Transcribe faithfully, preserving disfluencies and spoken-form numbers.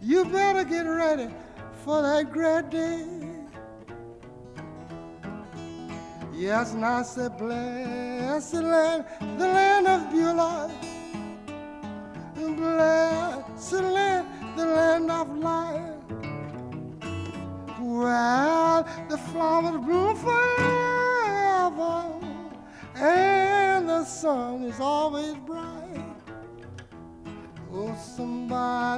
You better get ready for that great day. Yes, and I said, bless the land, the land of Beulah. Bless the land, the land of life. Well, the flowers bloom forever, and the sun is always bright. Oh, somebody